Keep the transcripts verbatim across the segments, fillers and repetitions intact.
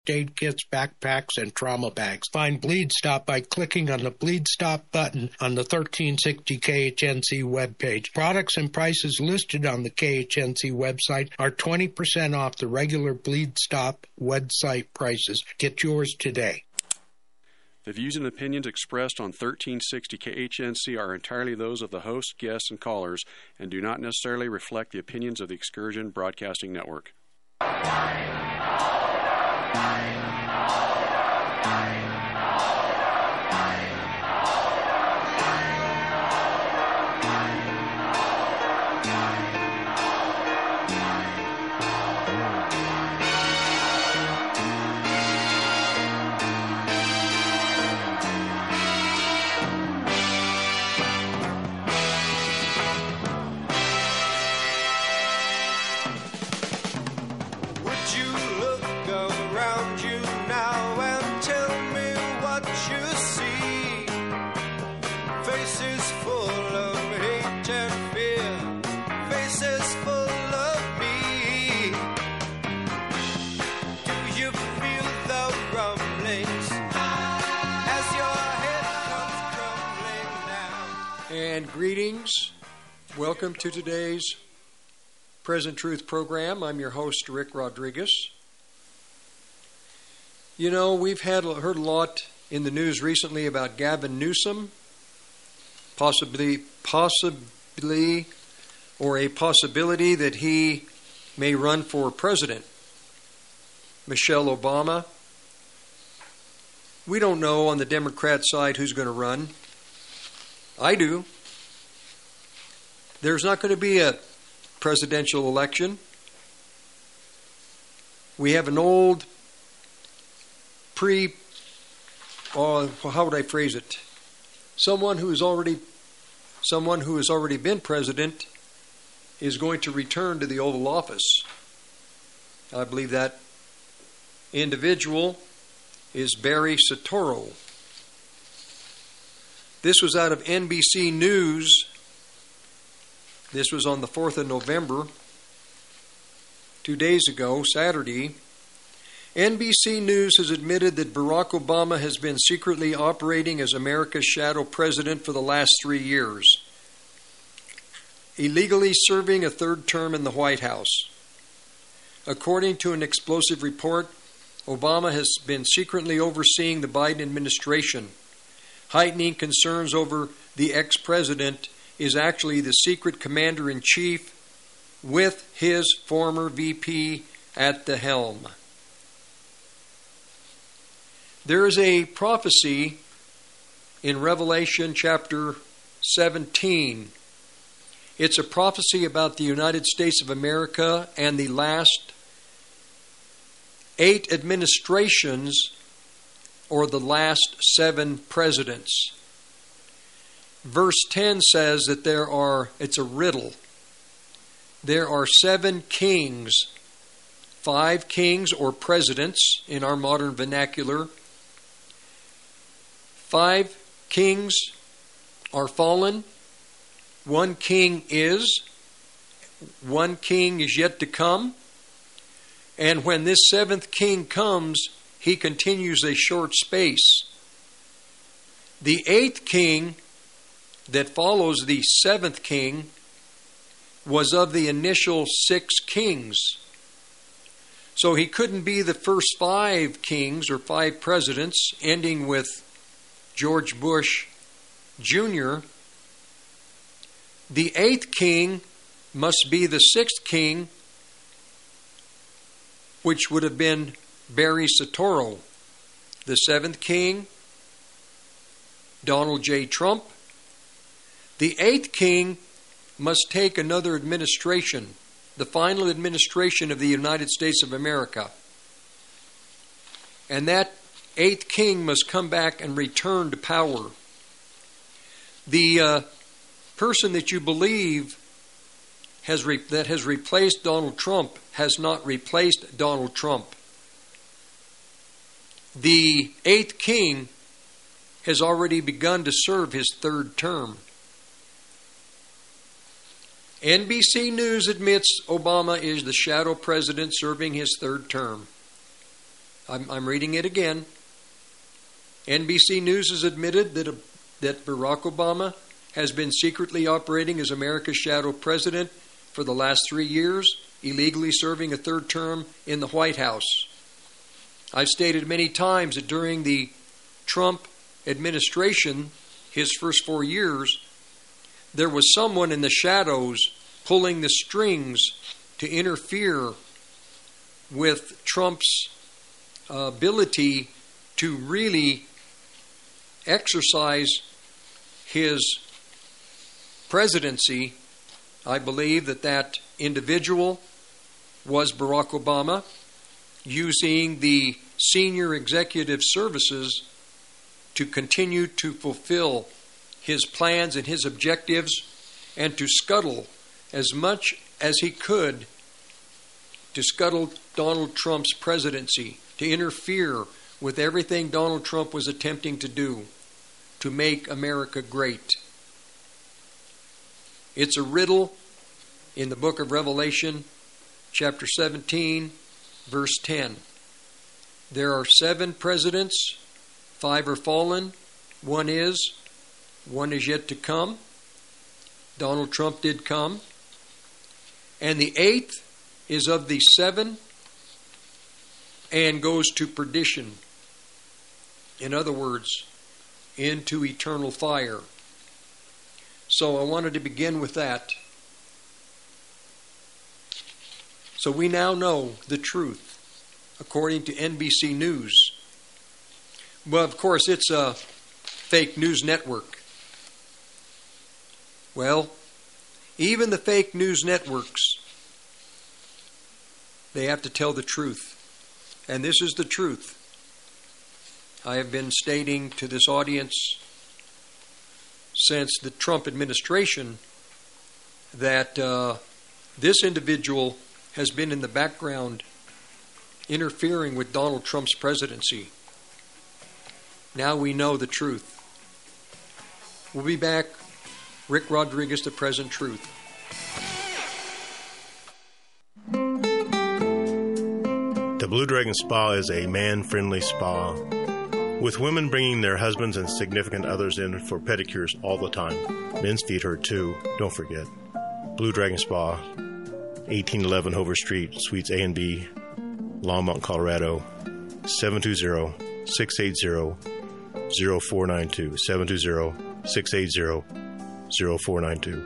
aid kits, backpacks, and trauma bags. Find Bleed Stop by clicking on the Bleed Stop button on the thirteen sixty K H N C webpage. Products and prices listed on the K H N C website are twenty percent off the regular Bleed Stop website prices. Get yours today. The views and opinions expressed on thirteen sixty K H N C are entirely those of the host, guests, and callers, and do not necessarily reflect the opinions of the Excursion Broadcasting Network. And greetings. Welcome to today's Present Truth program. I'm your host, Rick Rodriguez. You know, we've had heard a lot in the news recently about Gavin Newsom, possibly, possibly, or a possibility that he may run for president. Michelle Obama. We don't know on the Democrat side who's going to run. I do. There's not going to be a presidential election. We have an old pre, uh, how would I phrase it? Someone who is already, someone who has already been president is going to return to the Oval Office. I believe that individual is Barry Soetoro. This was out of N B C News. This was on the fourth of November, two days ago, Saturday. N B C News has admitted that Barack Obama has been secretly operating as America's shadow president for the last three years, illegally serving a third term in the White House. According to an explosive report, Obama has been secretly overseeing the Biden administration. Heightening concerns over the ex-president is actually the secret commander-in-chief with his former V P at the helm. There is a prophecy in Revelation chapter seventeen. It's a prophecy about the United States of America and the last eight administrations, or the last seven presidents. Verse ten says that there are, it's a riddle, there are seven kings, five kings or presidents in our modern vernacular. Five kings are fallen, one king is, one king is yet to come, and when this seventh king comes, he continues a short space. The eighth king that follows the seventh king was of the initial six kings. So he couldn't be the first five kings or five presidents, ending with George Bush Junior The eighth king must be the sixth king, which would have been Barry Soetoro. The seventh king, Donald J. Trump. The eighth king must take another administration, the final administration of the United States of America. And that eighth king must come back and return to power. The uh, person that you believe has re- that has replaced Donald Trump has not replaced Donald Trump. The eighth king has already begun to serve his third term. N B C News admits Obama is the shadow president serving his third term. I'm, I'm reading it again. N B C News has admitted that, a, that Barack Obama has been secretly operating as America's shadow president for the last three years, illegally serving a third term in the White House. I've stated many times that during the Trump administration, his first four years, there was someone in the shadows pulling the strings to interfere with Trump's uh, ability to really exercise his presidency. I believe that that individual was Barack Obama, using the senior executive services to continue to fulfill his plans and his objectives, and to scuttle as much as he could to scuttle Donald Trump's presidency, to interfere with everything Donald Trump was attempting to do to make America great. It's a riddle in the book of Revelation, chapter seventeen, verse ten. There are seven presidents, five are fallen, one is, one is yet to come. Donald Trump did come. And the eighth is of the seven and goes to perdition. In other words, into eternal fire. So I wanted to begin with that. So we now know the truth, according to N B C News. Well, of course, it's a fake news network. Well, even the fake news networks, they have to tell the truth. And this is the truth. I have been stating to this audience since the Trump administration that uh, this individual has been in the background interfering with Donald Trump's presidency. Now we know the truth. We'll be back. Rick Rodriguez, The Present Truth. The Blue Dragon Spa is a man-friendly spa, with women bringing their husbands and significant others in for pedicures all the time. Men's feet hurt too, don't forget. Blue Dragon Spa, eighteen eleven Hover Street, Suites A and B, Longmont, Colorado, seven two zero, six eight zero, zero four nine two, seven two zero, six eight zero, zero four nine two.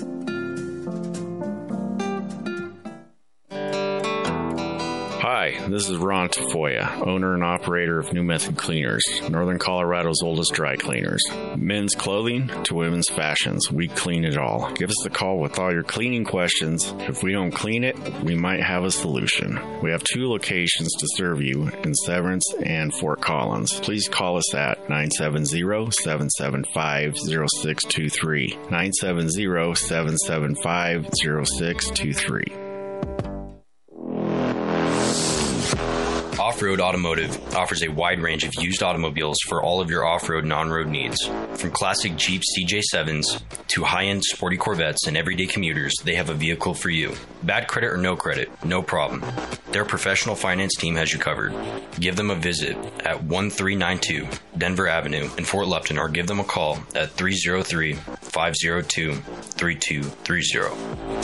Hi, this is Ron Tafoya, owner and operator of New Method Cleaners, Northern Colorado's oldest dry cleaners. Men's clothing to women's fashions, we clean it all. Give us a call with all your cleaning questions. If we don't clean it, we might have a solution. We have two locations to serve you in Severance and Fort Collins. Please call us at nine seven zero, seven seven five, zero six two three, nine seven zero, seven seven five, zero six two three. Off-Road Automotive offers a wide range of used automobiles for all of your off-road and on-road needs. From classic Jeep C J sevens to high-end sporty Corvettes and everyday commuters, they have a vehicle for you. Bad credit or no credit, no problem. Their professional finance team has you covered. Give them a visit at one three nine two Denver Avenue in Fort Lupton, or give them a call at three oh three, five oh two, three two three oh.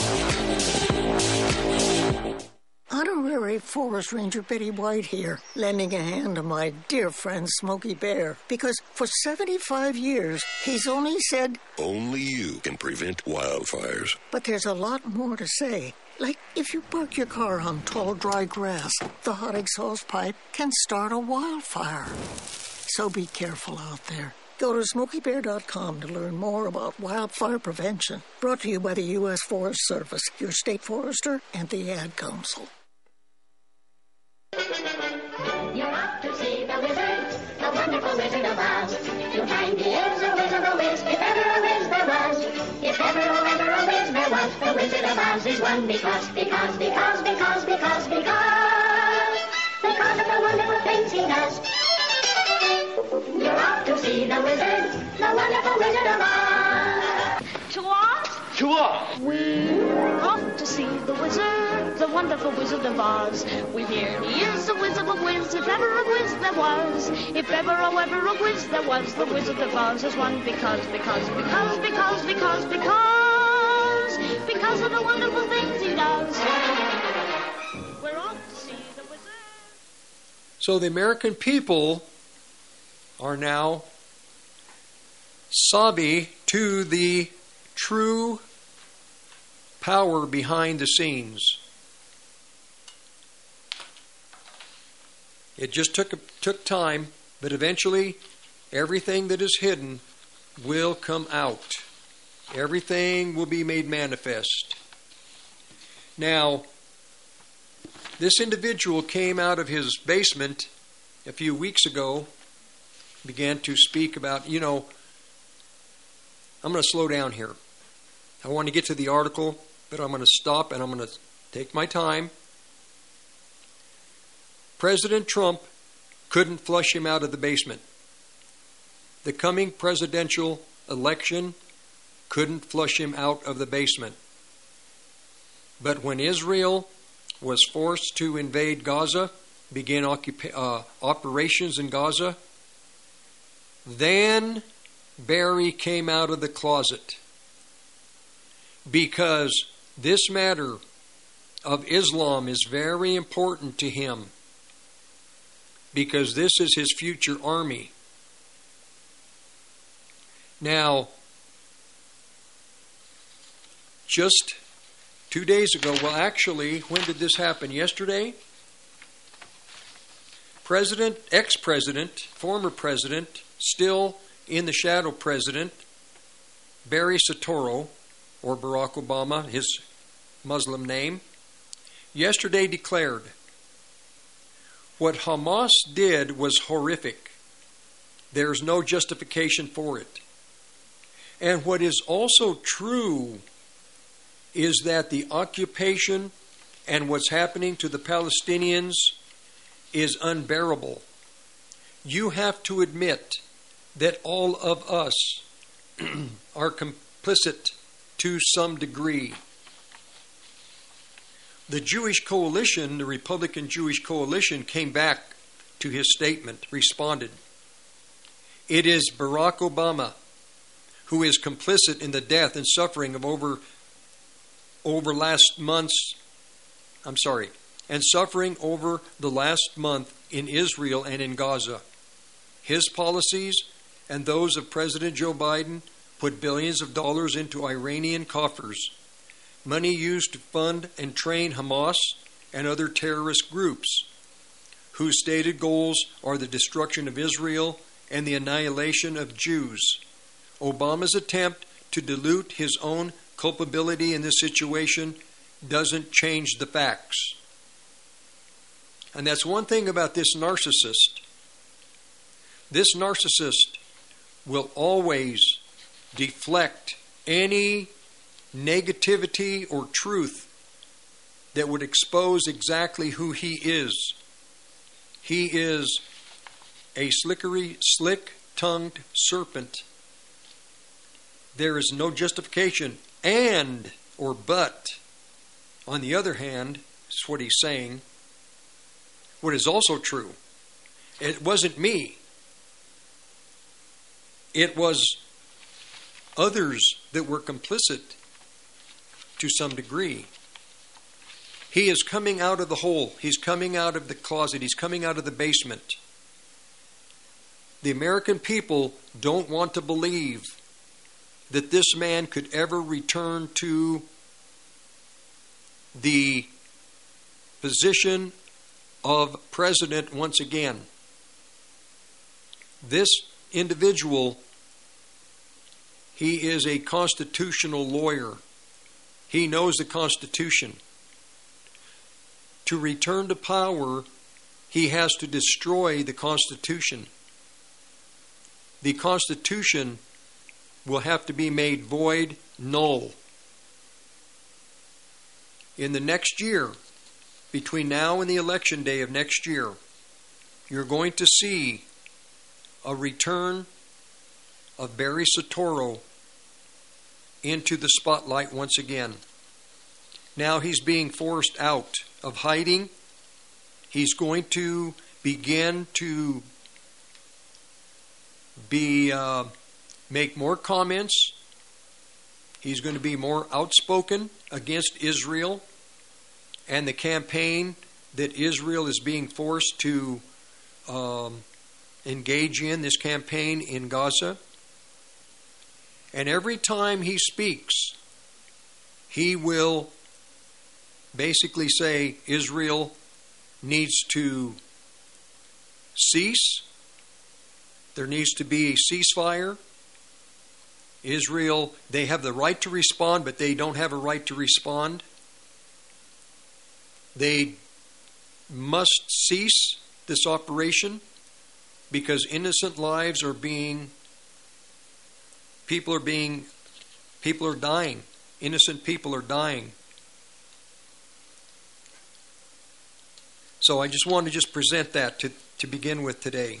Honorary Forest Ranger Betty White here, lending a hand to my dear friend Smokey Bear, because for seventy-five years, he's only said, only you can prevent wildfires. But there's a lot more to say. Like, if you park your car on tall, dry grass, the hot exhaust pipe can start a wildfire. So be careful out there. Go to smokey bear dot com to learn more about wildfire prevention. Brought to you by the U S Forest Service, your state forester, and the Ad Council. You're off to see the wizard, the wonderful Wizard of Oz. To find he is a wizard, a wiz, if ever a wiz there was. If ever, oh, ever a wiz there was, the Wizard of Oz is one because, because, because, because, because, because, because of the wonderful things he does. You're off to see the wizard, the wonderful Wizard of Oz. To Oz? To Oz. We're off to see the wizard, the wonderful Wizard of Oz. We hear he is a whiz of a whiz, if ever a whiz there was. If ever, oh, ever a whiz there was, the Wizard of Oz is one because, because, because, because, because, because, because of the wonderful things he does. We're off to see the wizard. So the American people are now savvy to the true power behind the scenes. It just took took time, but eventually everything that is hidden will come out. Everything will be made manifest. Now, this individual came out of his basement a few weeks ago, began to speak about, you know, I'm going to slow down here. I want to get to the article, but I'm going to stop and I'm going to take my time. President Trump couldn't flush him out of the basement. The coming presidential election couldn't flush him out of the basement. But when Israel was forced to invade Gaza, begin occupa- uh, operations in Gaza, then Barry came out of the closet. Because this matter of Islam is very important to him. Because this is his future army. Now, just two days ago, well actually, when did this happen? Yesterday? President, ex-president, former president, still in the shadow president, Barry Soetoro, or Barack Obama, his Muslim name, yesterday declared, what Hamas did was horrific. There's no justification for it. And what is also true is that the occupation and what's happening to the Palestinians is unbearable. You have to admit that all of us are complicit to some degree. The Jewish coalition, the Republican Jewish coalition, came back to his statement, responded. It is Barack Obama who is complicit in the death and suffering of over, over last month's, I'm sorry, and suffering over the last month in Israel and in Gaza. His policies and those of President Joe Biden put billions of dollars into Iranian coffers, money used to fund and train Hamas and other terrorist groups, whose stated goals are the destruction of Israel and the annihilation of Jews. Obama's attempt to dilute his own culpability in this situation doesn't change the facts. And that's one thing about this narcissist. This narcissist will always deflect any negativity or truth that would expose exactly who he is. He is a slickery, slick-tongued serpent. There is no justification and or but. On the other hand, that's what he's saying. What is also true, it wasn't me. It was others that were complicit to some degree. He is coming out of the hole. He's coming out of the closet. He's coming out of the basement. The American people don't want to believe that this man could ever return to the position of president once again. This individual, he is a constitutional lawyer. He knows the Constitution. To return to power, he has to destroy the Constitution. The Constitution will have to be made void, null. In the next year, between now and the election day of next year, you're going to see a return of Barry Soetoro into the spotlight once again. Now he's being forced out of hiding. He's going to begin to be uh, make more comments. He's going to be more outspoken against Israel and the campaign that Israel is being forced to um, engage in, this campaign in Gaza. And every time he speaks, he will basically say Israel needs to cease. There needs to be a ceasefire. Israel, they have the right to respond, but they don't have a right to respond. They must cease this operation because innocent lives are being, people are being, people are dying. Innocent people are dying. So I just want to just present that to, to begin with today.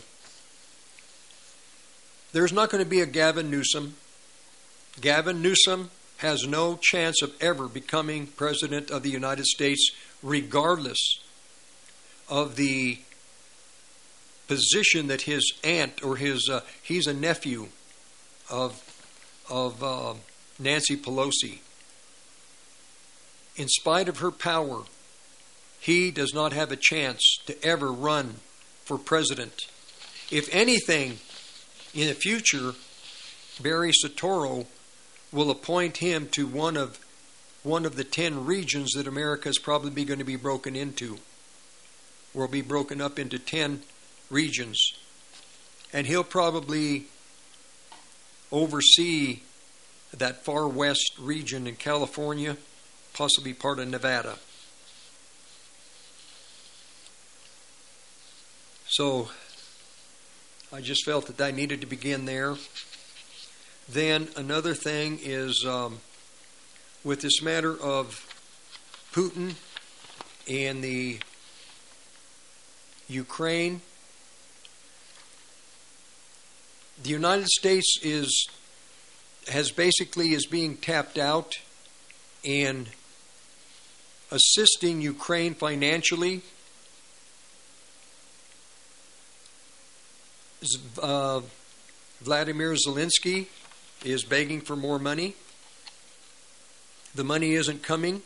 There's not going to be a Gavin Newsom. Gavin Newsom has no chance of ever becoming President of the United States, regardless of the position that his aunt or his, uh, he's a nephew of, of uh, Nancy Pelosi. In spite of her power, he does not have a chance to ever run for president. If anything, in the future, Barry Soetoro will appoint him to one of one of the ten regions that America is probably going to be broken into. Will be broken up into ten regions. And he'll probably oversee that far west region in California, possibly part of Nevada. So I just felt that I needed to begin there. Then another thing is um, with this matter of Putin and the Ukraine, the United States is has basically is being tapped out in assisting Ukraine financially. Uh, Vladimir Zelensky is begging for more money. The money isn't coming.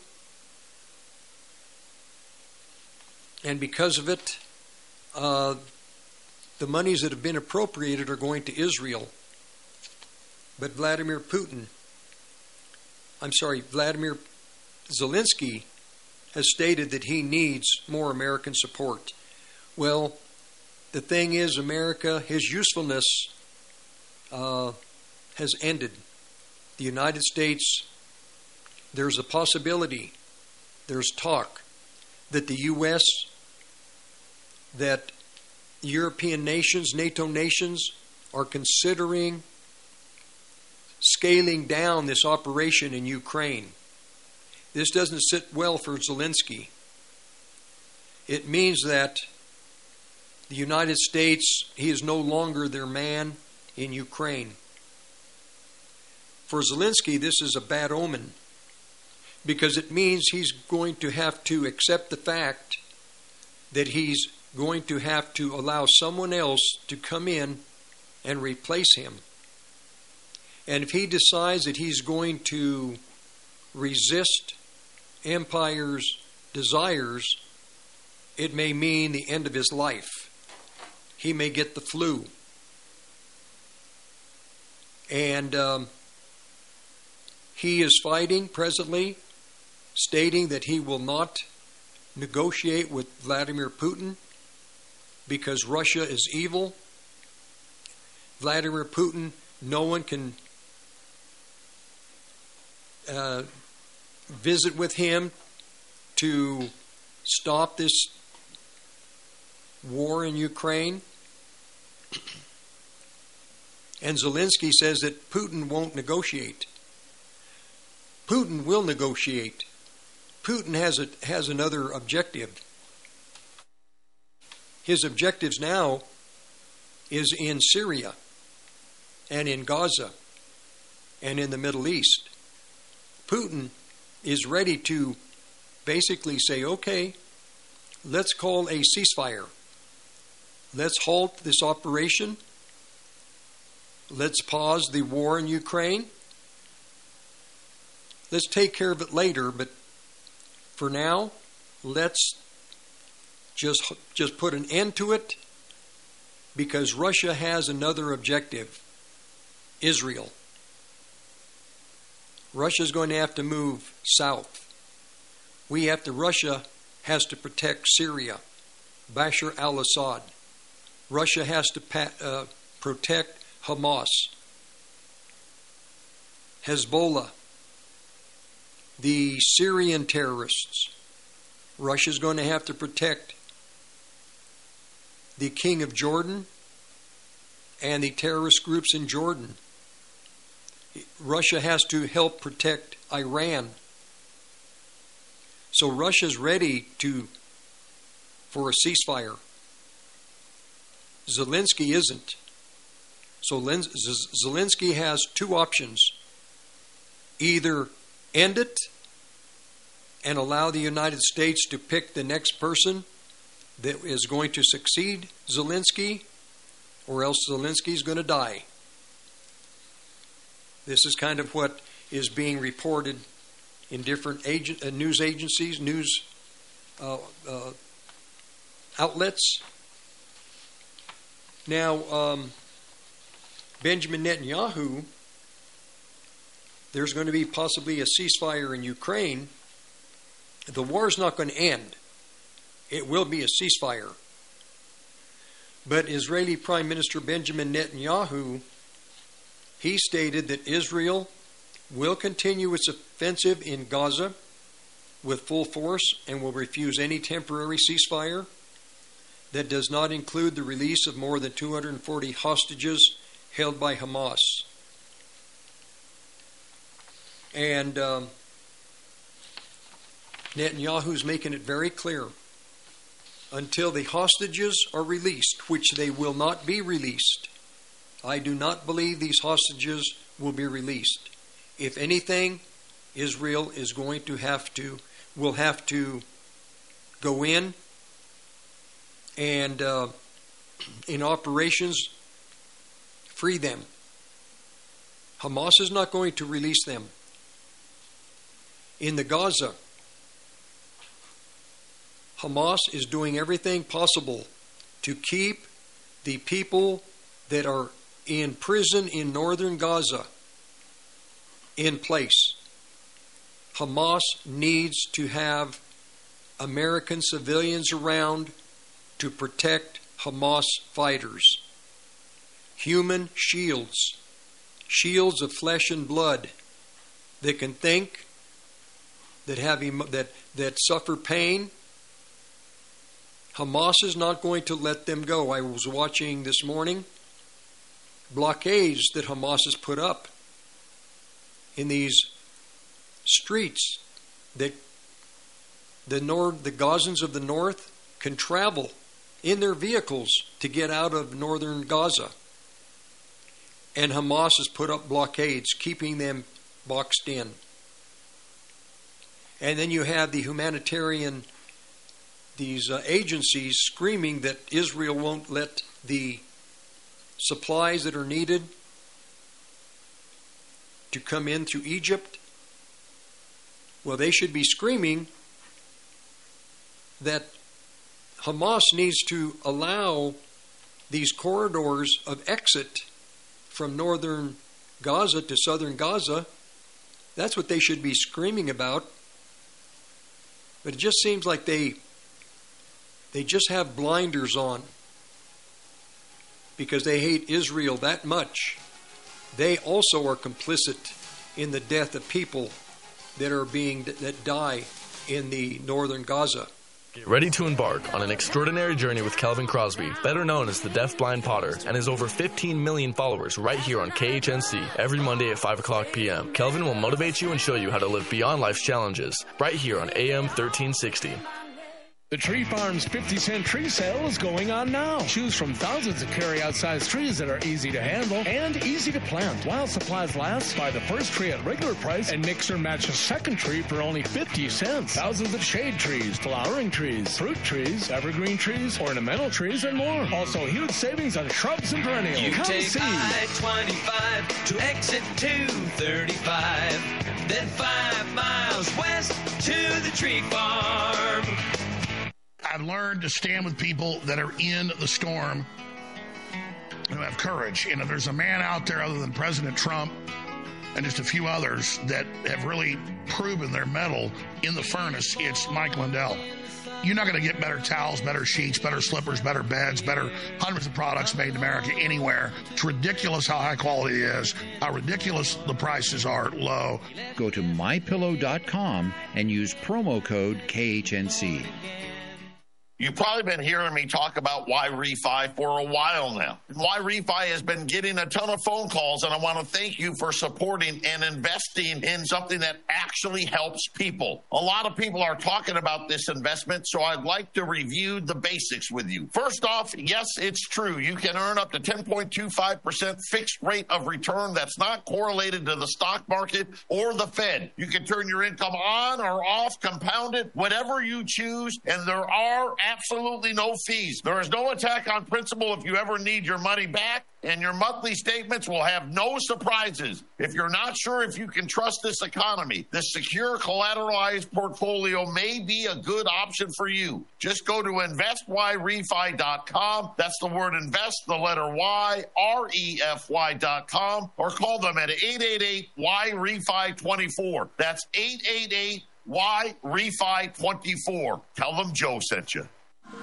And because of it, uh, the monies that have been appropriated are going to Israel. But Vladimir Putin, I'm sorry, Vladimir Zelensky has stated that he needs more American support. Well, the thing is, America, his usefulness uh, has ended. The United States, there's a possibility, there's talk that the U S, that European nations, NATO nations, are considering scaling down this operation in Ukraine. This doesn't sit well for Zelensky. It means that the United States, he is no longer their man in Ukraine. For Zelensky, this is a bad omen because it means he's going to have to accept the fact that he's going to have to allow someone else to come in and replace him. And if he decides that he's going to resist empire's desires, it may mean the end of his life. He may get the flu. And um, he is fighting presently, stating that he will not negotiate with Vladimir Putin because Russia is evil. Vladimir Putin, no one can uh, visit with him to stop this war in Ukraine. And Zelensky says that Putin won't negotiate. Putin will negotiate. Putin has a, has another objective. His objectives now is in Syria and in Gaza and in the Middle East. Putin is ready to basically say, okay, let's call a ceasefire. Let's halt this operation. Let's pause the war in Ukraine. Let's take care of it later, but for now, let's just, just put an end to it, because Russia has another objective: Israel. Russia's going to have to move south. We have to, Russia has to protect Syria, Bashar al-Assad. Russia has to pa- uh, protect Hamas, Hezbollah, the Syrian terrorists. Russia's going to have to protect the King of Jordan and the terrorist groups in Jordan. Russia has to help protect Iran. So Russia's ready to for a ceasefire. Zelensky isn't. So Zelensky has two options: either end it and allow the United States to pick the next person that is going to succeed Zelensky, or else Zelensky is going to die. This is kind of what is being reported in different agent, uh, news agencies, news uh, uh, outlets. Now, um, Benjamin Netanyahu, there's going to be possibly a ceasefire in Ukraine. The war is not going to end. It will be a ceasefire. But Israeli Prime Minister Benjamin Netanyahu, he stated that Israel will continue its offensive in Gaza with full force and will refuse any temporary ceasefire that does not include the release of more than two hundred forty hostages held by Hamas. And um, Netanyahu's making it very clear, until the hostages are released, which they will not be released. I do not believe these hostages will be released. If anything, Israel is going to have to, will have to go in and uh, in operations free them. Hamas is not going to release them. In the Gaza, Hamas is doing everything possible to keep the people that are in prison in northern Gaza in place. Hamas needs to have American civilians around to protect Hamas fighters. Human shields, shields of flesh and blood that can think, that have that that suffer pain. Hamas is not going to let them go. I was watching this morning blockades that Hamas has put up in these streets that the Nord, the Gazans of the north can travel in their vehicles to get out of northern Gaza. And Hamas has put up blockades, keeping them boxed in. And then you have the humanitarian, these uh, agencies screaming that Israel won't let the supplies that are needed to come in through Egypt. Well, they should be screaming that Hamas needs to allow these corridors of exit from northern Gaza to southern Gaza. That's what they should be screaming about. But it just seems like they they just have blinders on because they hate Israel that much. They also are complicit in the death of people that are being that die in the northern Gaza. Get ready to embark on an extraordinary journey with Kelvin Crosby, better known as the Deaf Blind Potter, and his over fifteen million followers right here on K H N C every Monday at five o'clock p.m. Kelvin will motivate you and show you how to live beyond life's challenges right here on A M thirteen sixty. The Tree Farm's fifty cent tree sale is going on now. Choose from thousands of carry-out size trees that are easy to handle and easy to plant. While supplies last, buy the first tree at regular price and mix or match a second tree for only fifty cents. Thousands of shade trees, flowering trees, fruit trees, evergreen trees, ornamental trees, and more. Also, huge savings on shrubs and perennials. You Come take see. I twenty-five to exit two thirty-five, then five miles west to the Tree Farm. I've learned to stand with people that are in the storm who have courage. And if there's a man out there other than President Trump and just a few others that have really proven their mettle in the furnace, it's Mike Lindell. You're not going to get better towels, better sheets, better slippers, better beds, better hundreds of products made in America anywhere. It's ridiculous how high quality it is, how ridiculous the prices are low. Go to my pillow dot com and use promo code K H N C. You've probably been hearing me talk about Y Refi for a while now. Y Refi has been getting a ton of phone calls, and I want to thank you for supporting and investing in something that actually helps people. A lot of people are talking about this investment, so I'd like to review the basics with you. First off, yes, it's true. You can earn up to ten point two five percent fixed rate of return that's not correlated to the stock market or the Fed. You can turn your income on or off, compounded, whatever you choose, and there are absolutely no fees. There is no attack on principal if you ever need your money back, and your monthly statements will have no surprises. If you're not sure if you can trust this economy, this secure collateralized portfolio may be a good option for you. Just go to invest y refi dot com. That's the word invest, the letter Y, R E F Y dot com, or call them at eight eight eight Y refi twenty-four. That's eight eight eight Y refi twenty-four. Tell them Joe sent you.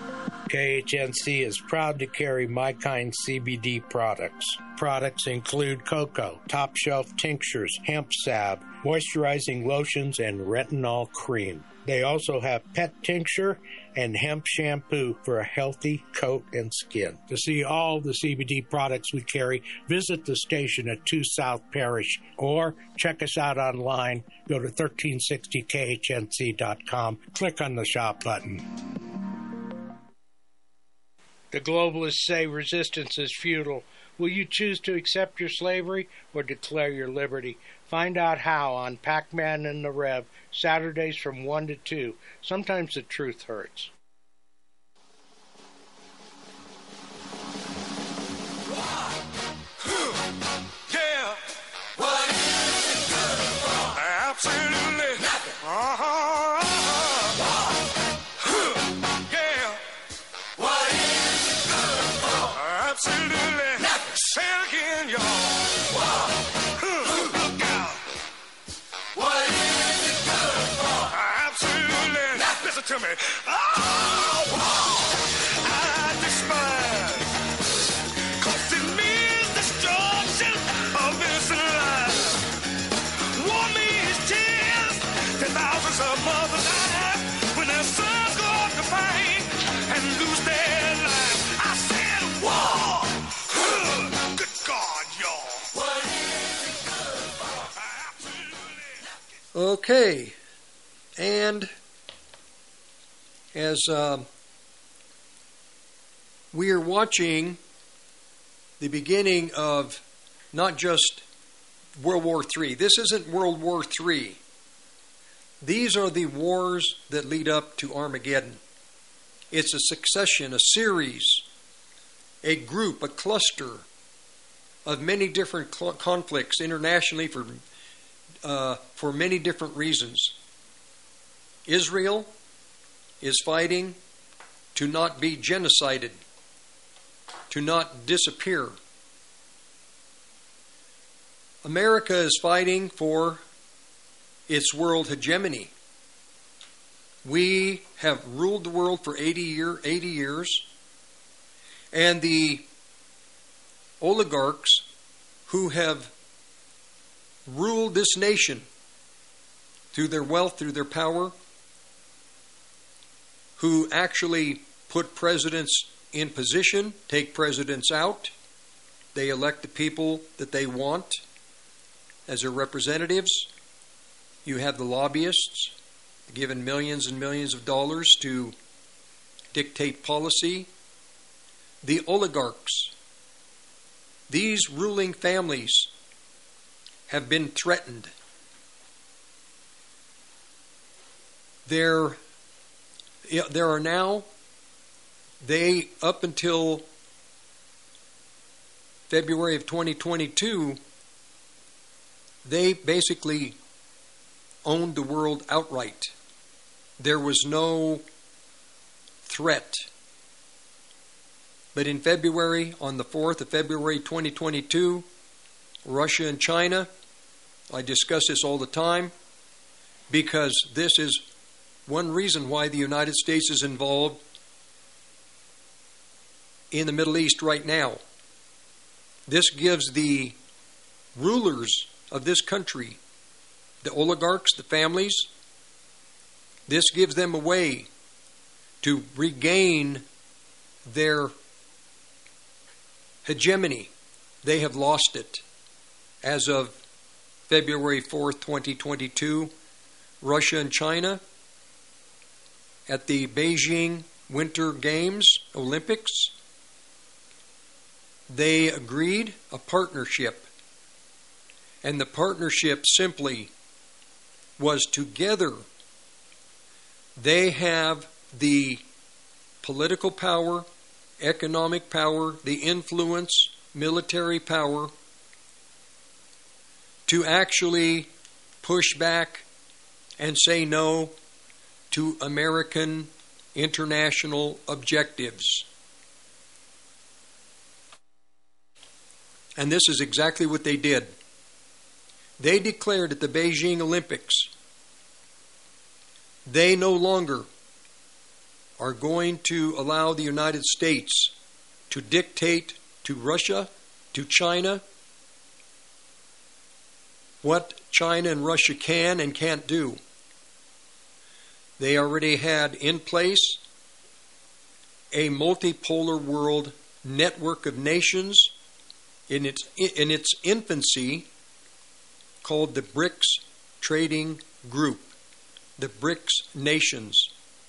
K H N C is proud to carry My Kind C B D products. Products include cocoa, top shelf tinctures, hemp salve, moisturizing lotions, and retinol cream. They also have pet tincture and hemp shampoo for a healthy coat and skin. To see all the C B D products we carry, visit the station at two South Parish or check us out online. Go to thirteen sixty K H N C dot com. Click on the shop button. The globalists say resistance is futile. Will you choose to accept your slavery or declare your liberty? Find out how on Pac-Man and the Rev, Saturdays from one to two. Sometimes the truth hurts. Yeah. What is it good for? Absolutely nothing. Uh-huh. Yeah. What is it good for? Absolutely nothing. Say it again, y'all. Look out. What is it good for? Absolutely nothing. Listen to me. Oh, I despise. Cause it means destruction of innocent lives. War means tears. Ten thousands of mothers die when their sons go off to fight and lose their lives. I said war. Good God, y'all. What is it good for? Okay. And as uh, we are watching the beginning of not just World War Three. This isn't World War Three. These are the wars that lead up to Armageddon. It's a succession, a series, a group, a cluster of many different cl- conflicts internationally for uh, for many different reasons. Israel is fighting to not be genocided, to not disappear. America is fighting for its world hegemony. We have ruled the world for eighty, year, eighty years, and the oligarchs who have ruled this nation through their wealth, through their power, who actually put presidents in position, take presidents out. They elect the people that they want as their representatives. You have the lobbyists given millions and millions of dollars to dictate policy. The oligarchs, these ruling families, have been threatened. There, there are now, they, up until February of twenty twenty-two, they basically owned the world outright. There was no threat. But in February, on the fourth of February twenty twenty-two, Russia and China, I discuss this all the time, because this is one reason why the United States is involved in the Middle East right now. This gives the rulers of this country, the oligarchs, the families, this gives them a way to regain their hegemony. They have lost it. As of February fourth, twenty twenty-two, Russia and China at the Beijing Winter Games, Olympics, they agreed a partnership. And the partnership simply was together. They have the political power, economic power, the influence, military power to actually push back and say no to American international objectives. And this is exactly what they did. They declared at the Beijing Olympics they no longer are going to allow the United States to dictate to Russia, to China, what China and Russia can and can't do. They already had in place a multipolar world network of nations in its in its infancy, called the BRICS Trading Group, the BRICS nations.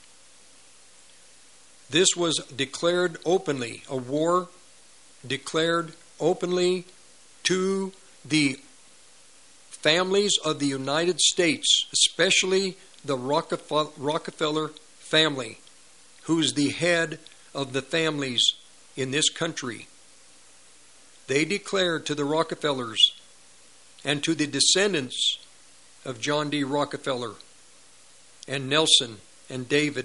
This was declared openly, a war declared openly to the families of the United States, especially the Rockefeller family, who's the head of the families in this country. They declared to the Rockefellers and to the descendants of John D. Rockefeller and Nelson and David,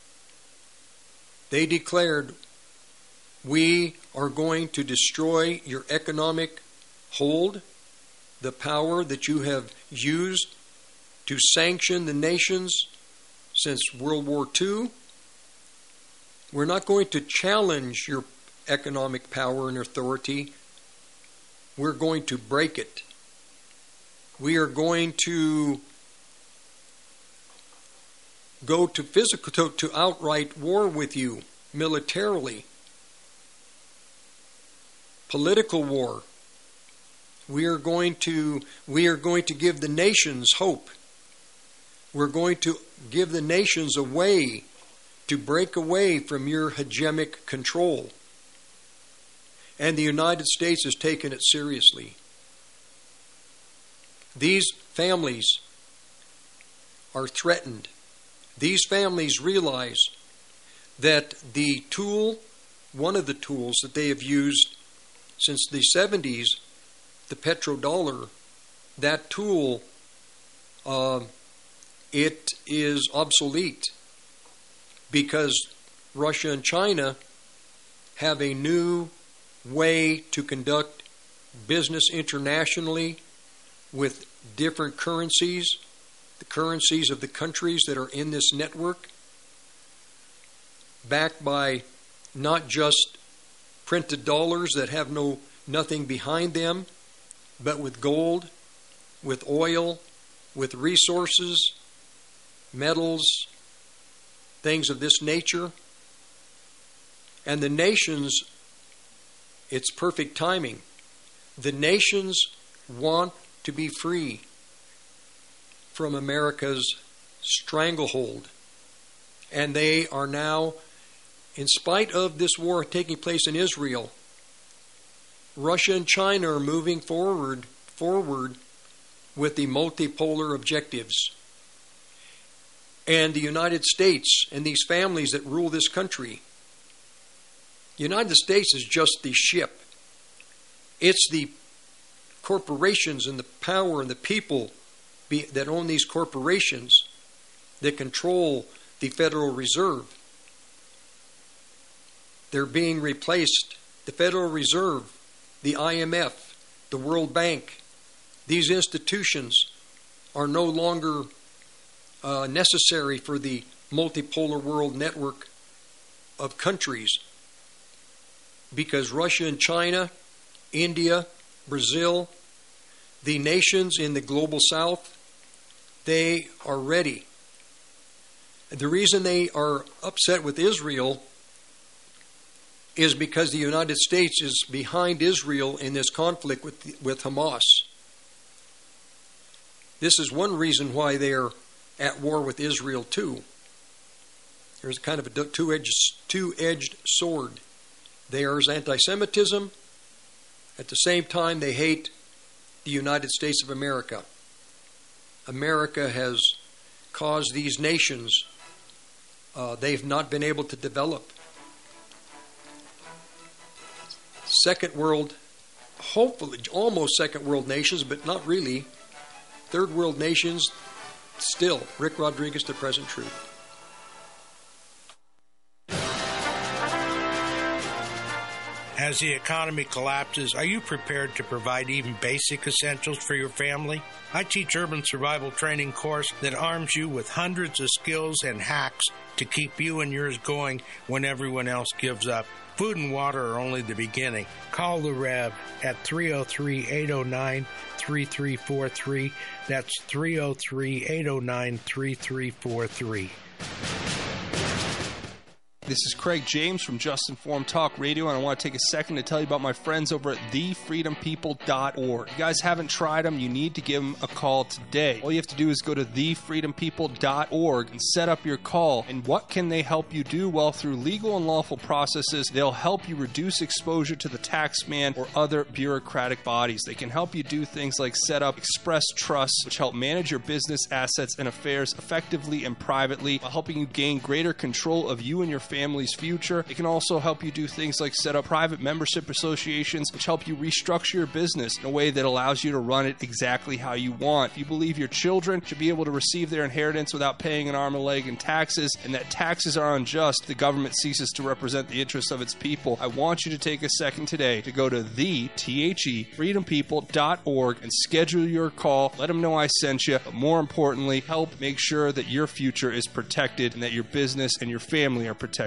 they declared, we are going to destroy your economic hold, the power that you have used to sanction the nations since World War Two. We're not going to challenge your economic power and authority. We're going to break it. We are going to go to physical, to, to outright war with you militarily. Political war. We are going to we are going to give the nations hope. We're going to give the nations a way to break away from your hegemonic control. And the United States has taken it seriously. These families are threatened. These families realize that the tool, one of the tools that they have used since the seventies, the petrodollar, that tool, uh, it is obsolete because Russia and China have a new way to conduct business internationally with different currencies, the currencies of the countries that are in this network, backed by not just printed dollars that have no nothing behind them, but with gold, with oil, with resources, metals, things of this nature. And the nations, it's perfect timing. The nations want to be free from America's stranglehold. And they are now in spite of this war taking place in Israel, Russia and China are moving forward forward with the multipolar objectives. And the United States and these families that rule this country, the United States is just the ship. It's the corporations and the power and the people be, that own these corporations that control the Federal Reserve. They're being replaced. The Federal Reserve, the I M F, the World Bank, these institutions are no longer uh, necessary for the multipolar world network of countries, because Russia and China, India, Brazil, the nations in the global south, they are ready. The reason they are upset with Israel is because the United States is behind Israel in this conflict with, with Hamas. This is one reason why they are at war with Israel too. There's kind of a two-edged, two-edged sword. There's anti-Semitism. At the same time, they hate the United States of America. America has caused these nations, uh, they've not been able to develop. Second world, hopefully, almost second world nations, but not really. Third world nations, still. Rick Rodriguez, The Present Truth. As the economy collapses, are you prepared to provide even basic essentials for your family? I teach urban survival training course that arms you with hundreds of skills and hacks to keep you and yours going when everyone else gives up. Food and water are only the beginning. Call the Rev at three oh three, eight oh nine, three three four three. That's three oh three, eight oh nine, three three four three. This is Craig James from Just Informed Talk Radio, and I want to take a second to tell you about my friends over at the freedom people dot org. If you guys haven't tried them, you need to give them a call today. All you have to do is go to the freedom people dot org and set up your call. And what can they help you do? Well, through legal and lawful processes, they'll help you reduce exposure to the tax man or other bureaucratic bodies. They can help you do things like set up express trusts, which help manage your business assets and affairs effectively and privately, while helping you gain greater control of you and your family family's future. It can also help you do things like set up private membership associations, which help you restructure your business in a way that allows you to run it exactly how you want. If you believe your children should be able to receive their inheritance without paying an arm and a leg in taxes, and that taxes are unjust, the government ceases to represent the interests of its people, I want you to take a second today to go to the T H E freedom people dot org and schedule your call. Let them know I sent you, but more importantly, help make sure that your future is protected and that your business and your family are protected.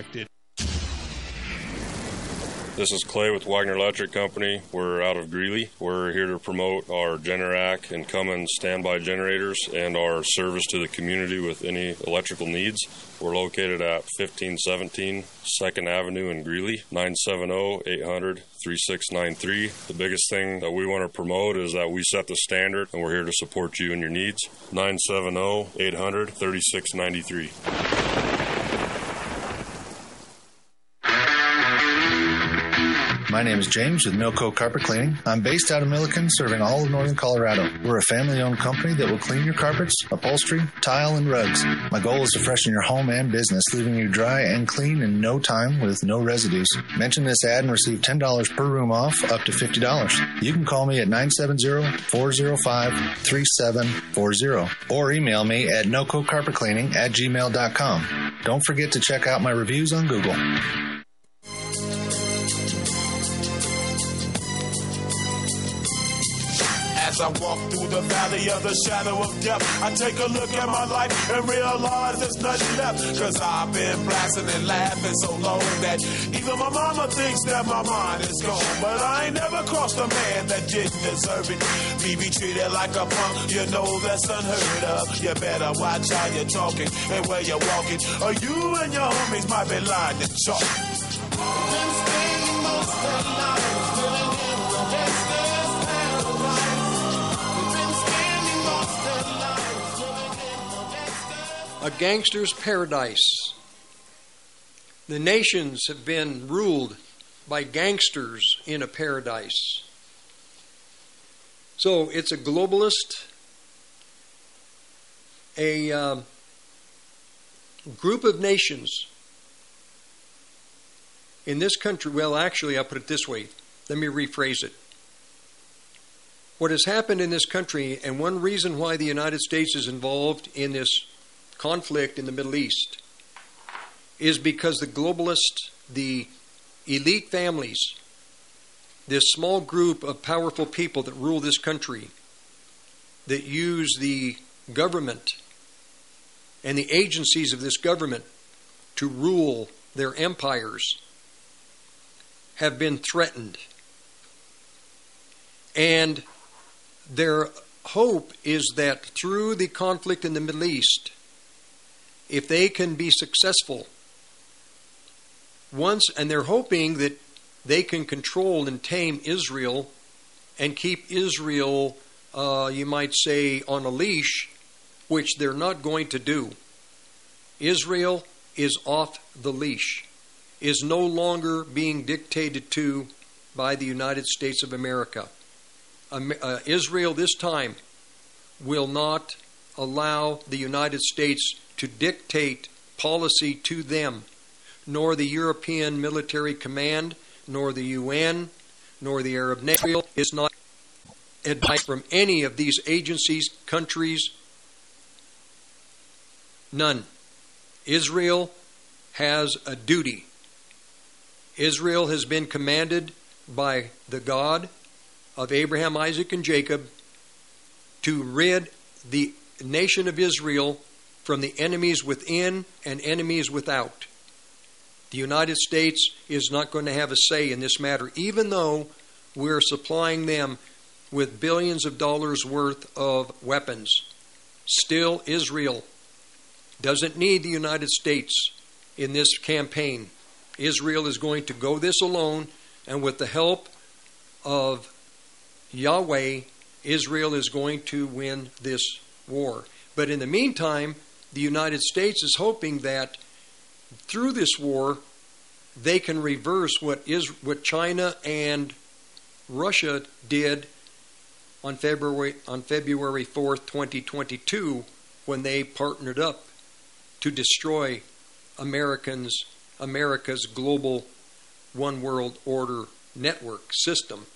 This is Clay with Wagner Electric Company. We're out of Greeley. We're here to promote our Generac and Cummins standby generators and our service to the community with any electrical needs. We're located at fifteen seventeen second Avenue in Greeley, nine seven zero, eight hundred, three six nine three. The biggest thing that we want to promote is that we set the standard, and we're here to support you and your needs. nine seven zero, eight hundred, three six nine three. My name is James with Milco Carpet Cleaning. I'm based out of Milliken, serving all of northern Colorado. We're a family-owned company that will clean your carpets, upholstery, tile, and rugs. My goal is to freshen your home and business, leaving you dry and clean in no time with no residues. Mention this ad and receive ten dollars per room off, up to fifty dollars. You can call me at nine seven zero, four zero five, three seven four zero or email me at noco carpet cleaning at gmail dot com. Don't forget to check out my reviews on Google. As I walk through the valley of the shadow of death, I take a look at my life and realize there's nothing left. Cause I've been blasting and laughing so long that even my mama thinks that my mind is gone. But I ain't never crossed a man that didn't deserve it. Me be treated like a punk, you know that's unheard of. You better watch how you're talking and where you're walking, or you and your homies might be lying to chalk. Been spending most of the night living in the gangster's paradise. A Gangster's Paradise. The nations have been ruled by gangsters in a paradise. So it's a globalist, a uh, group of nations in this country. Well, actually, I'll put it this way. Let me rephrase it. What has happened in this country, and one reason why the United States is involved in this conflict in the Middle East, is because the globalists, the elite families, this small group of powerful people that rule this country, that use the government and the agencies of this government to rule their empires, have been threatened. And their hope is that through the conflict in the Middle East, if they can be successful, once, and they're hoping that they can control and tame Israel and keep Israel, uh, you might say, on a leash, which they're not going to do. Israel is off the leash, is no longer being dictated to by the United States of America. Um, uh, Israel this time will not allow the United States to dictate policy to them, nor the European Military Command, nor the U N, nor the Arab nation. Israel is not advised from any of these agencies, countries, none. Israel has a duty. Israel has been commanded by the God of Abraham, Isaac, and Jacob to rid the nation of Israel from the enemies within and enemies without. The United States is not going to have a say in this matter, even though we're supplying them with billions of dollars worth of weapons. Still, Israel doesn't need the United States in this campaign. Israel is going to go this alone, and with the help of Yahweh, Israel is going to win this war. But in the meantime, the United States is hoping that through this war, they can reverse what is what China and Russia did on February on February fourth, twenty twenty-two, when they partnered up to destroy Americans America's global one world order network system.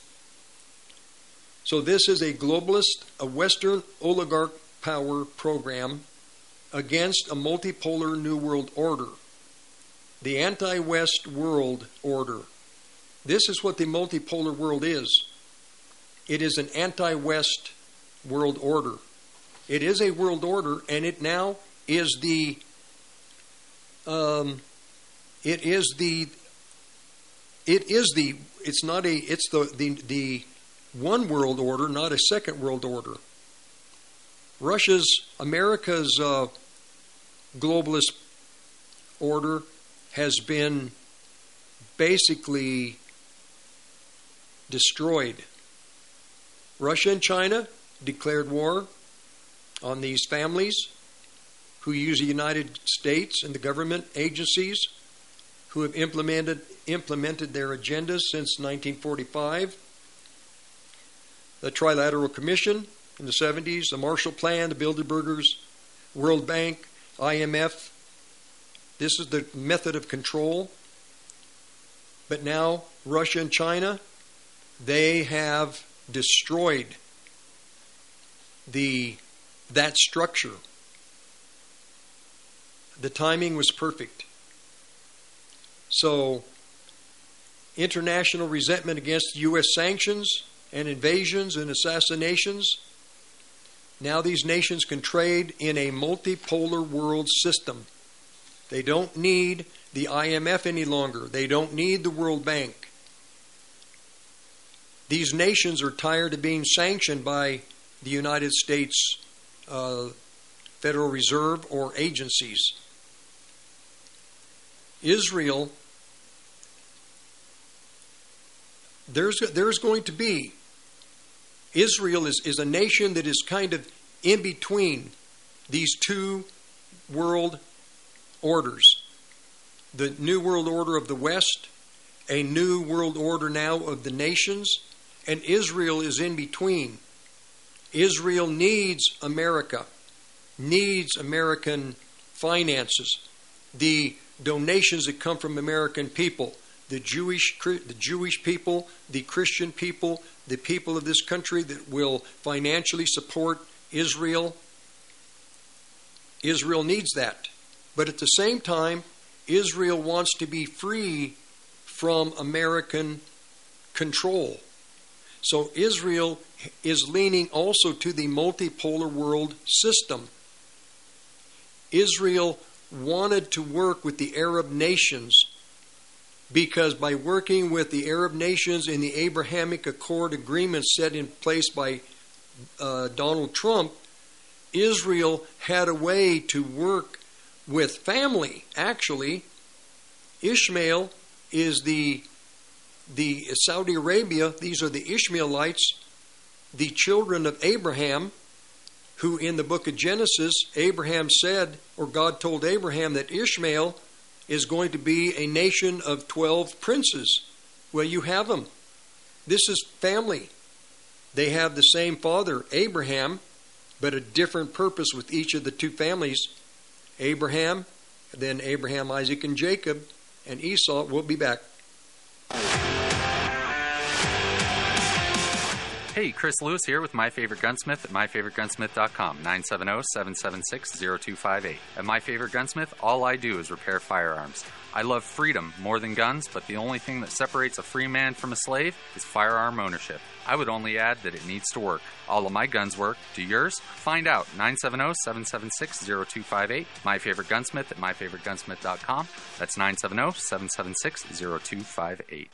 So this is a globalist, a Western oligarch power program against a multipolar new world order. The anti-West world order. This is what the multipolar world is. It is an anti-West world order. It is a world order, and it now is the um, it is the it is the it's not a it's the the the one world order, not a second world order. Russia's, America's uh, globalist order has been basically destroyed. Russia and China declared war on these families who use the United States and the government agencies who have implemented implemented their agendas since nineteen forty-five. The Trilateral Commission in the seventies, the Marshall Plan, the Bilderbergers, World Bank, I M F. This is the method of control. But now Russia and China, they have destroyed the that structure. The timing was perfect. So, international resentment against U S sanctions and invasions and assassinations. Now these nations can trade in a multipolar world system. They don't need the I M F any longer. They don't need the World Bank. These nations are tired of being sanctioned by the United States uh, Federal Reserve or agencies. Israel, there's there's going to be Israel is, is a nation that is kind of in between these two world orders. the New World Order of the West, a New World Order now of the nations, and Israel is in between. Israel needs America, needs American finances, the donations that come from American people, the Jewish, the Jewish people, the Christian people, the people of this country that will financially support Israel. Israel needs that. But at the same time, Israel wants to be free from American control. So Israel is leaning also to the multipolar world system. Israel wanted to work with the Arab nations because by working with the Arab nations in the Abrahamic Accord agreement set in place by uh, Donald Trump, Israel had a way to work with family. Actually, Ishmael is the the Saudi Arabia, these are the Ishmaelites, the children of Abraham, who in the book of Genesis, Abraham said, or God told Abraham that Ishmael is going to be a nation of twelve princes. Well, you have them. This is family. They have the same father, Abraham, but a different purpose with each of the two families. Abraham, then Abraham, Isaac, and Jacob, and Esau. We'll be back. Hey, Chris Lewis here with My Favorite Gunsmith at my favorite gunsmith dot com, nine seven zero, seven seven six, zero two five eight. At My Favorite Gunsmith, all I do is repair firearms. I love freedom more than guns, but the only thing that separates a free man from a slave is firearm ownership. I would only add that it needs to work. All of my guns work. Do yours? Find out. nine seven zero, seven seven six, zero two five eight. My Favorite Gunsmith at my favorite gunsmith dot com. That's nine seven zero, seven seven six, zero two five eight.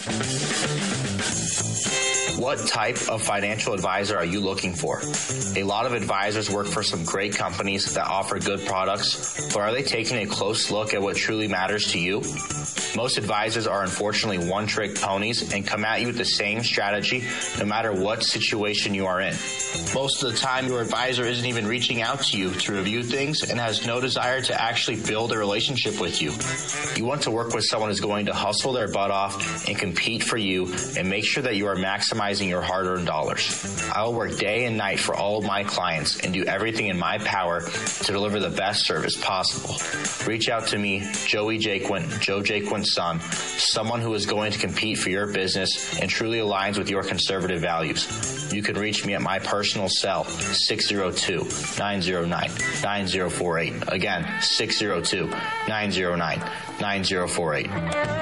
What type of financial advisor are you looking for? A lot of advisors work for some great companies that offer good products, but are they taking a close look at what truly matters to you? Most advisors are unfortunately one-trick ponies and come at you with the same strategy no matter what situation you are in. Most of the time, your advisor isn't even reaching out to you to review things and has no desire to actually build a relationship with you. You want to work with someone who's going to hustle their butt off and compete for you and make sure that you are maximizing your hard-earned dollars. I will work day and night for all of my clients and do everything in my power to deliver the best service possible. Reach out to me, Joey Jaquint, Joe Jaquint's son, someone who is going to compete for your business and truly aligns with your conservative values. You can reach me at my personal cell, six zero two, nine zero nine, nine zero four eight. Again, six zero two, nine zero nine, nine zero four eight.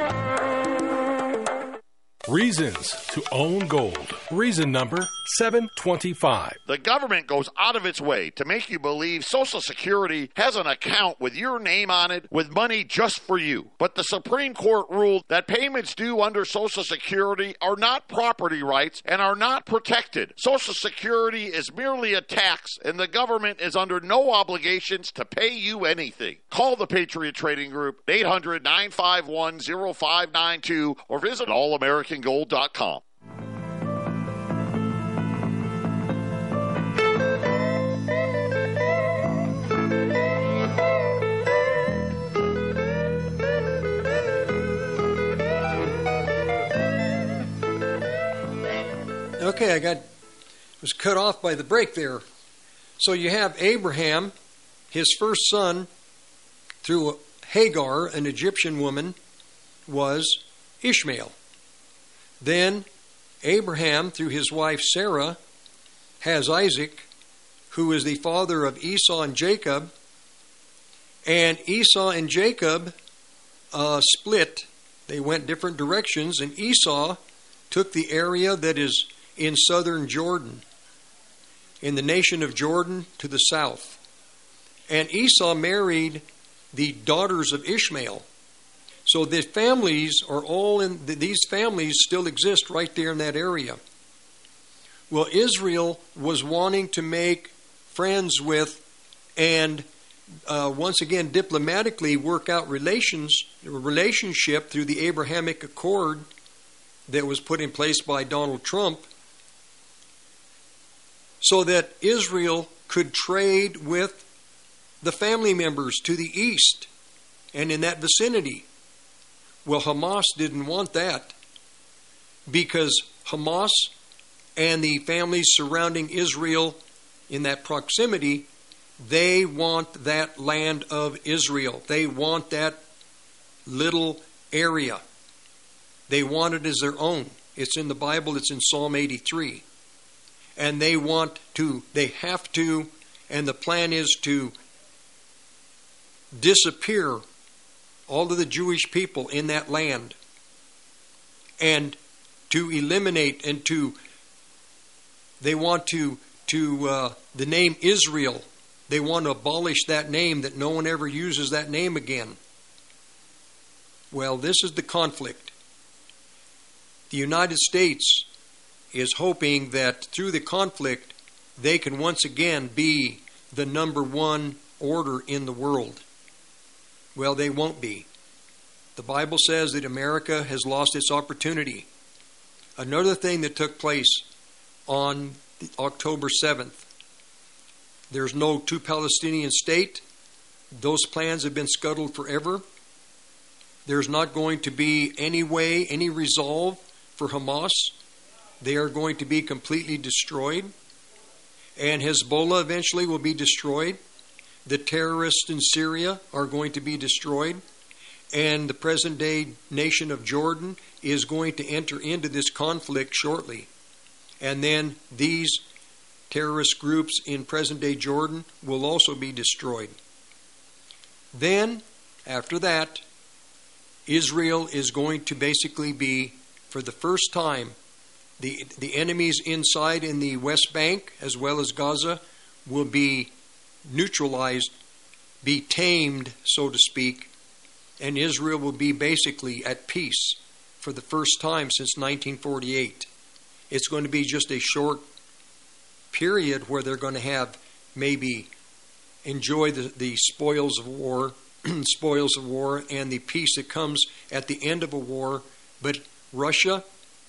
Reasons to own gold. Reason number seven twenty-five. The government goes out of its way to make you believe Social Security has an account with your name on it with money just for you. But the Supreme Court ruled that payments due under Social Security are not property rights and are not protected. Social Security is merely a tax, and the government is under no obligations to pay you anything. Call the Patriot Trading Group, eight hundred, nine five one, zero five nine two, or visit all american gold dot com. Okay, I got was cut off by the break there. So you have Abraham, his first son, through Hagar, an Egyptian woman, was Ishmael. Then Abraham, through his wife Sarah, has Isaac, who is the father of Esau and Jacob. And Esau and Jacob uh, split. They went different directions, and Esau took the area that is in southern Jordan, in the nation of Jordan to the south. And Esau married the daughters of Ishmael. So the families are all in, these families still exist right there in that area. Well, Israel was wanting to make friends with and uh, once again diplomatically work out relations, relationship through the Abrahamic Accord that was put in place by Donald Trump, so that Israel could trade with the family members to the east and in that vicinity. Well, Hamas didn't want that, because Hamas and the families surrounding Israel in that proximity, they want that land of Israel. They want that little area. They want it as their own. It's in the Bible. It's in Psalm eighty-three. And they want to, they have to, and the plan is to disappear all of the Jewish people in that land and to eliminate and to, they want to, to uh, the name Israel, they want to abolish that name, that no one ever uses that name again. Well, this is the conflict. The United States is hoping that through the conflict, they can once again be the number one order in the world. Well, they won't be. The Bible says that America has lost its opportunity. Another thing that took place on October seventh, there's no two-Palestinian state. Those plans have been scuttled forever. There's not going to be any way, any resolve for Hamas. They are going to be completely destroyed. And Hezbollah eventually will be destroyed. The terrorists in Syria are going to be destroyed. And the present-day nation of Jordan is going to enter into this conflict shortly. And then these terrorist groups in present-day Jordan will also be destroyed. Then, after that, Israel is going to basically be, for the first time, the, the enemies inside in the West Bank, as well as Gaza, will be neutralized, be tamed, so to speak, and Israel will be basically at peace for the first time since nineteen forty-eight. It's going to be just a short period where they're going to have maybe enjoy the, the spoils of war, spoils of war and the peace that comes at the end of a war. But Russia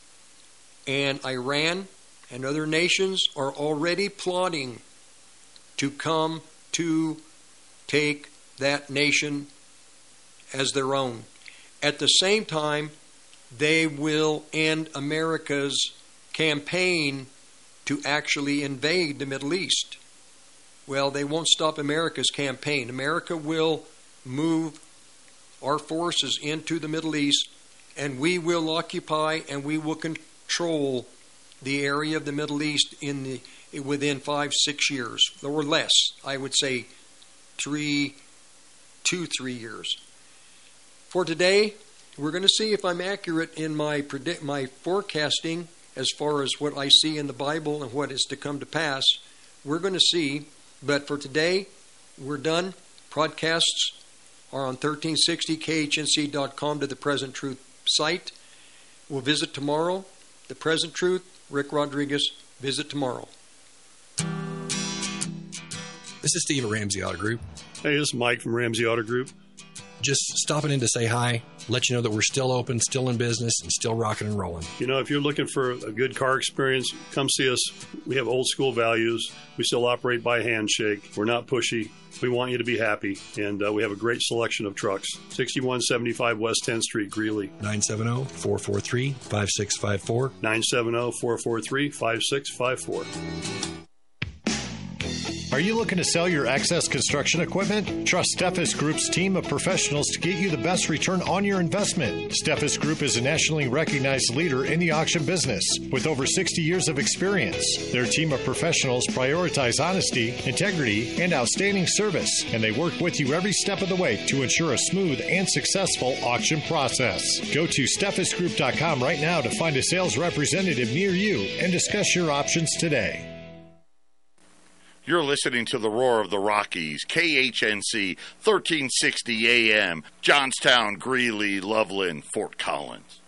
and Iran and other nations are already plotting to come to take that nation as their own. At the same time, they will end America's campaign to actually invade the Middle East. Well, they won't stop America's campaign. America will move our forces into the Middle East, and we will occupy and we will control the area of the Middle East in the within five, six years, or less. I would say three, two, three years. For today, we're going to see if I'm accurate in my predict my forecasting as far as what I see in the Bible and what is to come to pass. We're going to see, but for today, we're done. Podcasts are on thirteen sixty K H N C dot com to the Present Truth site. We'll visit tomorrow. The Present Truth, Rick Rodriguez, visit tomorrow. This is Steve at Ramsey Auto Group. Hey, this is Mike from Ramsey Auto Group. Just stopping in to say hi, let you know that we're still open, still in business, and still rocking and rolling. You know, if you're looking for a good car experience, come see us. We have old school values. We still operate by handshake. We're not pushy. We want you to be happy, and uh, we have a great selection of trucks. sixty-one seventy-five West tenth Street, Greeley. nine seven zero, four four three, five six five four. nine seven zero, four four three, five six five four. Are you looking to sell your excess construction equipment? Trust Steffes Group's team of professionals to get you the best return on your investment. Steffes Group is a nationally recognized leader in the auction business with over sixty years of experience. Their team of professionals prioritize honesty, integrity, and outstanding service, and they work with you every step of the way to ensure a smooth and successful auction process. Go to Steffes Group dot com right now to find a sales representative near you and discuss your options today. You're listening to the Roar of the Rockies, K H N C, thirteen sixty A M, Johnstown, Greeley, Loveland, Fort Collins.